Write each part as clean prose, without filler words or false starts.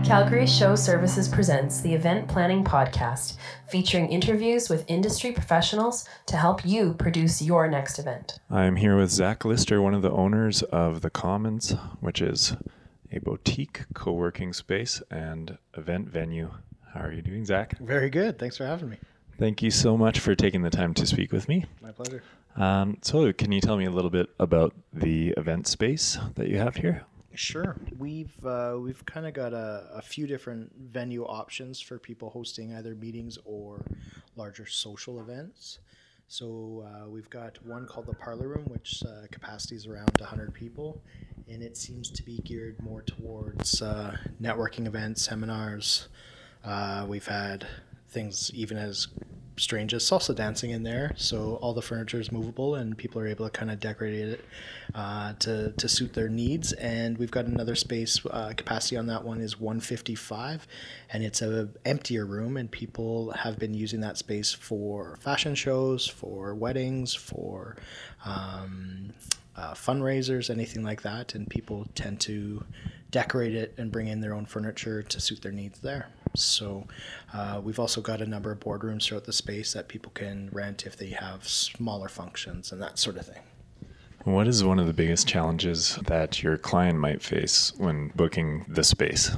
Calgary Show Services presents the Event Planning Podcast, featuring interviews with industry professionals to help you produce your next event. I'm here with Zach Lister, one of the owners of The Commons, which is a boutique co-working space and event venue. How are you doing, Zach? Very good. Thanks for having me. Thank you so much for taking the time to speak with me. My pleasure. So can you tell me a little bit about the event space that you have here? Sure. We've kind of got a few different venue options for people hosting either meetings or larger social events. So we've got one called the Parlor Room, which capacity is around 100 people, and it seems to be geared more towards networking events, seminars. We've had things even as strange as salsa dancing in there, so all the furniture is movable and people are able to kind of decorate it to suit their needs. And we've got another space, capacity on that one is 155, and it's a emptier room, and people have been using that space for fashion shows, for weddings, for fundraisers, anything like that, and people tend to decorate it and bring in their own furniture to suit their needs there. So we've also got a number of boardrooms throughout the space that people can rent if they have smaller functions and that sort of thing. What is one of the biggest challenges that your client might face when booking the space?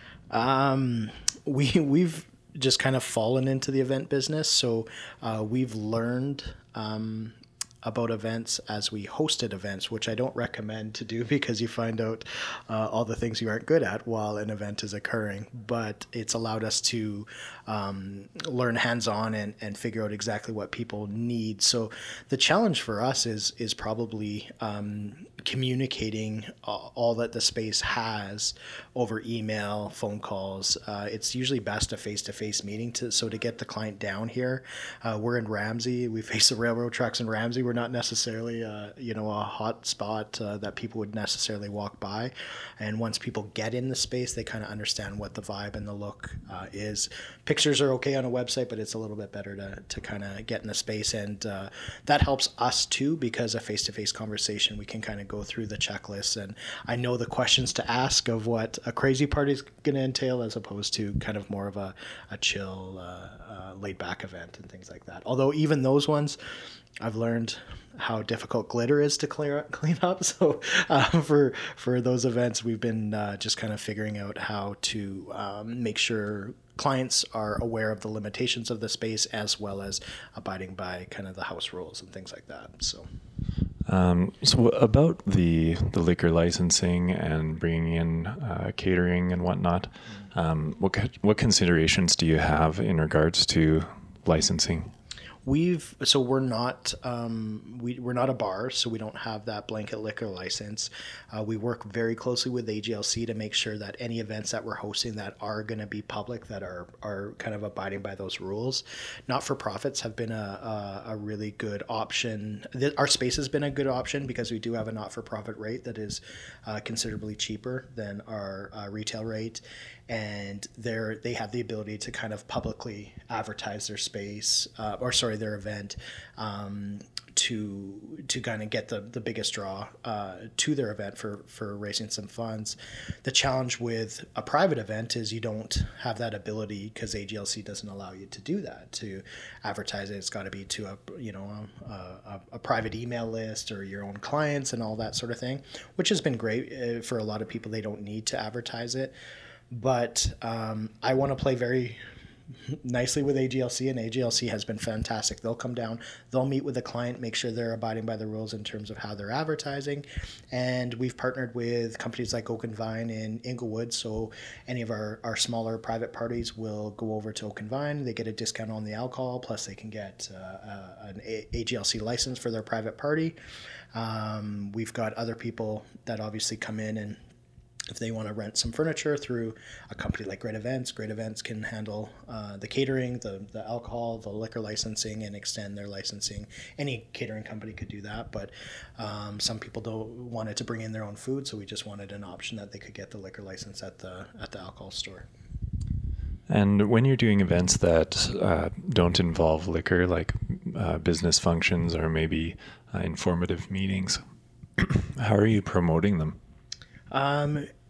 We've just kind of fallen into the event business, so we've learned about events as we hosted events, which I don't recommend to do because you find out all the things you aren't good at while an event is occurring. But it's allowed us to learn hands-on and figure out exactly what people need. So the challenge for us is probably communicating all that the space has over email, phone calls. It's usually best a face-to-face meeting to get the client down here. We're in Ramsey. We face the railroad tracks in Ramsey. We're not necessarily a hot spot that people would necessarily walk by. And once people get in the space, they kind of understand what the vibe and the look is. Pictures are okay on a website, but it's a little bit better to kind of get in the space. And that helps us too, because a face-to-face conversation, we can kind of go through the checklist, and I know the questions to ask of what a crazy party is going to entail, as opposed to kind of more of a chill, laid-back event and things like that. Although even those ones, I've learned how difficult glitter is to clean up. So for those events, we've been just kind of figuring out how to make sure clients are aware of the limitations of the space, as well as abiding by kind of the house rules and things like that. So about the liquor licensing and bringing in catering and whatnot, what considerations do you have in regards to licensing? We're not a bar, so we don't have that blanket liquor license. We work very closely with AGLC to make sure that any events that we're hosting that are going to be public, that are kind of abiding by those rules. Not-for-profits have been a really good option. Our space has been a good option because we do have a not-for-profit rate that is considerably cheaper than our retail rate. And they have the ability to kind of publicly advertise their space, their event, to kind of get the biggest draw to their event for raising some funds. The challenge with a private event is you don't have that ability because AGLC doesn't allow you to do that, to advertise it. It's got to be to a private email list or your own clients and all that sort of thing, which has been great for a lot of people. They don't need to advertise it. But I want to play very nicely with AGLC, and AGLC has been fantastic. They'll come down, they'll meet with the client, make sure they're abiding by the rules in terms of how they're advertising. And we've partnered with companies like Oak and Vine in Inglewood, so any of our smaller private parties will go over to Oak and Vine. They get a discount on the alcohol, plus they can get an AGLC license for their private party. We've got other people that obviously come in, and if they want to rent some furniture through a company like Great Events can handle the catering, the alcohol, the liquor licensing, and extend their licensing. Any catering company could do that, but some people don't want to bring in their own food, so we just wanted an option that they could get the liquor license at the alcohol store. And when you're doing events that don't involve liquor, like business functions or maybe informative meetings, how are you promoting them?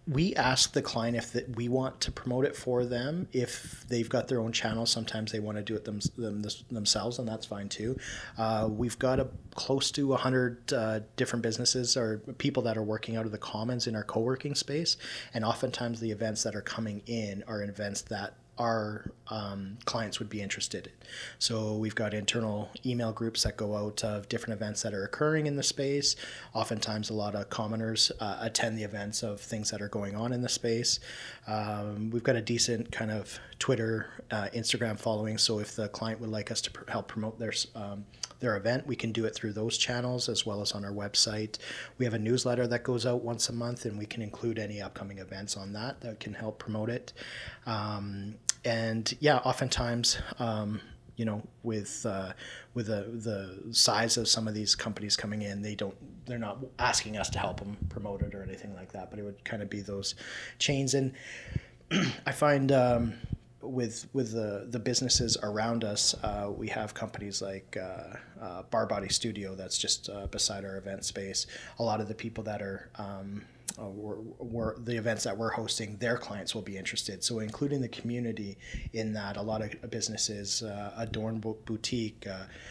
we ask the client if we want to promote it for them. If they've got their own channel, sometimes they want to do it themselves, and that's fine too. We've got close to 100 different businesses or people that are working out of the commons in our co-working space, and oftentimes the events that are coming in are events that our clients would be interested in. So we've got internal email groups that go out of different events that are occurring in the space. Oftentimes a lot of commoners attend the events of things that are going on in the space. We've got a decent kind of Twitter, Instagram following. So if the client would like us to help promote their event, we can do it through those channels as well as on our website. We have a newsletter that goes out once a month, and we can include any upcoming events on that can help promote it. And yeah, oftentimes, with the size of some of these companies coming in, they're not asking us to help them promote it or anything like that, but it would kind of be those chains. And I find with the businesses around us, we have companies like Bar Body Studio that's just beside our event space. A lot of the people that are the events that we're hosting, their clients will be interested. So including the community in that, a lot of businesses, Adorn Boutique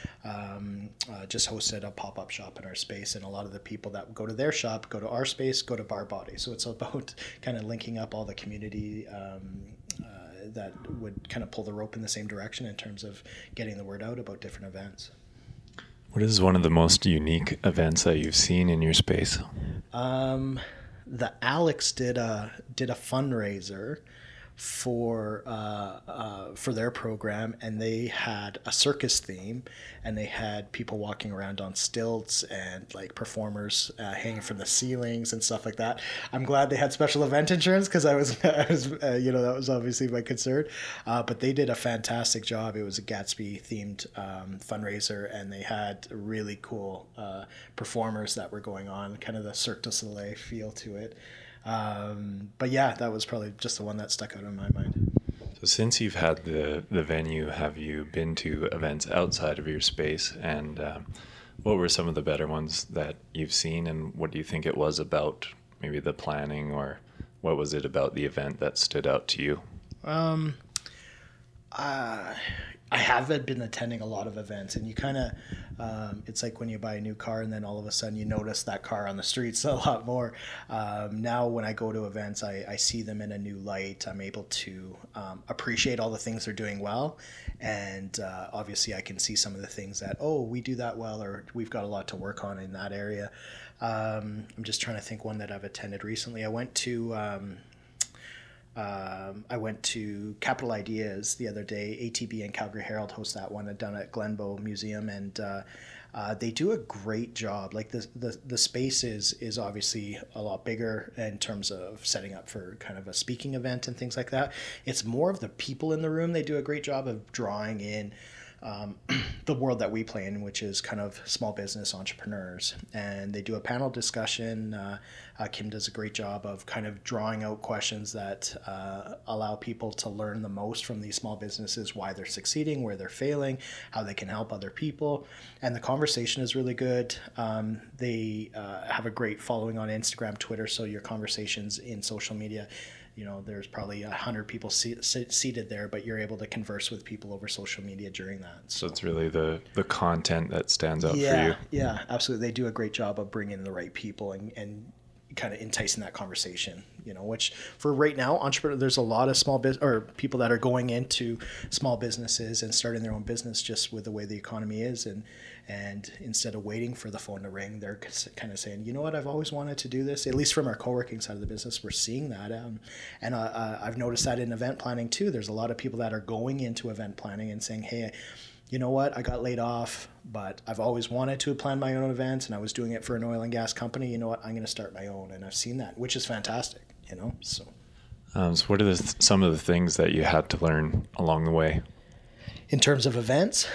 just hosted a pop-up shop in our space, and a lot of the people that go to their shop, go to our space, go to Bar Body. So it's about kind of linking up all the community that would kind of pull the rope in the same direction in terms of getting the word out about different events. What is one of the most unique events that you've seen in your space? The Alex did a fundraiser for their program, and they had a circus theme, and they had people walking around on stilts and like performers hanging from the ceilings and stuff like that. I'm glad they had special event insurance, because I was that was obviously my concern. But they did a fantastic job. It was a Gatsby themed fundraiser, and they had really cool performers that were going on, kind of the Cirque du Soleil feel to it. But yeah, that was probably just the one that stuck out in my mind. So since you've had the venue, have you been to events outside of your space? And what were some of the better ones that you've seen? And what do you think it was about maybe the planning, or what was it about the event that stood out to you? I have been attending a lot of events, and you kind of, it's like when you buy a new car and then all of a sudden you notice that car on the streets a lot more. Now when I go to events, I see them in a new light. I'm able to appreciate all the things they're doing well. And obviously I can see some of the things that, we do that well, or we've got a lot to work on in that area. I'm just trying to think one that I've attended recently. I went to Capital Ideas the other day. ATB and Calgary Herald host that one down at Glenbow Museum, and they do a great job. Like the space is obviously a lot bigger in terms of setting up for kind of a speaking event and things like that. It's more of the people in the room. They do a great job of drawing in the world that we play in, which is kind of small business entrepreneurs. And they do a panel discussion. Kim does a great job of kind of drawing out questions that allow people to learn the most from these small businesses, why they're succeeding, where they're failing, how they can help other people. And the conversation is really good. They have a great following on Instagram, Twitter, so your conversations in social media, there's probably 100 people seated there, but you're able to converse with people over social media during that. So it's really the content that stands out for you. Yeah, absolutely. They do a great job of bringing the right people and kind of enticing that conversation, which for right now, there's a lot of small business or people that are going into small businesses and starting their own business just with the way the economy is. And instead of waiting for the phone to ring, they're kind of saying, you know what, I've always wanted to do this. At least from our co-working side of the business, we're seeing that. And I've noticed that in event planning too. There's a lot of people that are going into event planning and saying, hey, you know what, I got laid off, but I've always wanted to plan my own events, and I was doing it for an oil and gas company. You know what, I'm going to start my own. And I've seen that, which is fantastic, so. So what are some of the things that you had to learn along the way? In terms of events?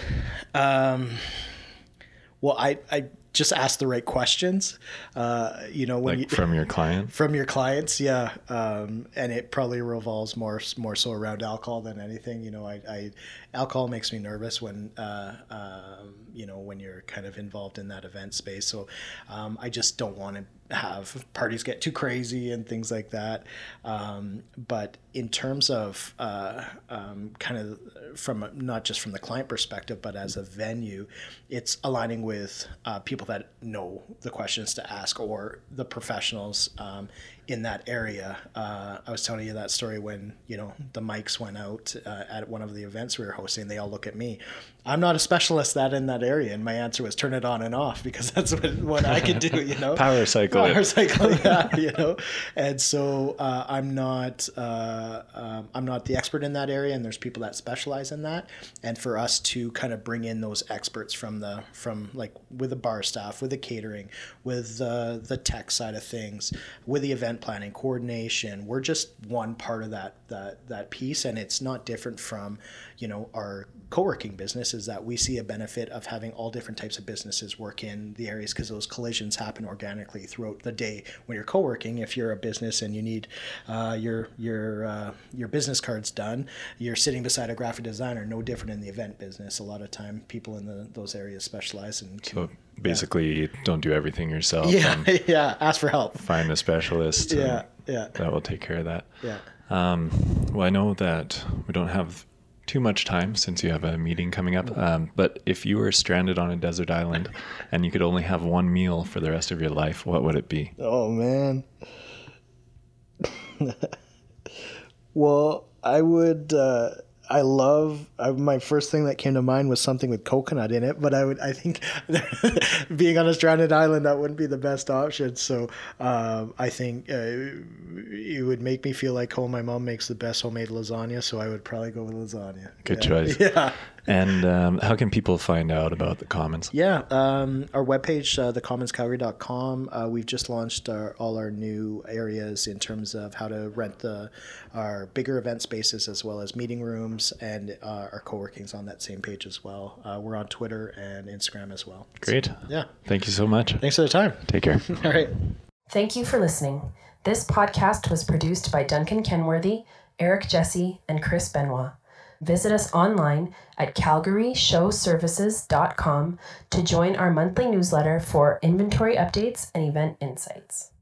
Well, I just ask the right questions, when from your client? From your clients, yeah. And it probably revolves more so around alcohol than anything. Alcohol makes me nervous when you're kind of involved in that event space. So I just don't want to have parties get too crazy and things like that. But in terms of kind of from not just from the client perspective, but as a venue, it's aligning with people that know the questions to ask or the professionals in that area. I was telling you that story when, the mics went out at one of the events we were hosting. They all look at me. I'm not a specialist in that area. And my answer was turn it on and off, because that's what I can do, Power cycle. Yeah, And so I'm not the expert in that area, and there's people that specialize in that. And for us to kind of bring in those experts from like with the bar staff, with the catering, with the tech side of things, with the event planning, coordination, we're just one part of that piece. And it's not different from, our co-working business, is that we see a benefit of having all different types of businesses work in the areas, because those collisions happen organically throughout the day. When you're co-working, if you're a business and you need your business cards done, you're sitting beside a graphic designer. No different in the event business. A lot of time people in those areas specialize in. So basically, don't do everything yourself. Yeah. Ask for help. Find a specialist. Yeah. That will take care of that. Yeah. Well, I know that we don't have too much time since you have a meeting coming up. But if you were stranded on a desert island and you could only have one meal for the rest of your life, what would it be? Oh, man. Well, I would... my first thing that came to mind was something with coconut in it, but I think being on a stranded island, that wouldn't be the best option. So I think it would make me feel like home. My mom makes the best homemade lasagna, so I would probably go with lasagna. Good choice. Yeah. And how can people find out about the Commons? Yeah, our webpage, thecommonscalgary.com. We've just launched all our new areas in terms of how to rent our bigger event spaces, as well as meeting rooms, and our co-working's on that same page as well. We're on Twitter and Instagram as well. Great. So, yeah. Thank you so much. Thanks for the time. Take care. All right. Thank you for listening. This podcast was produced by Duncan Kenworthy, Eric Jesse, and Chris Benoit. Visit us online at calgaryshowservices.com to join our monthly newsletter for inventory updates and event insights.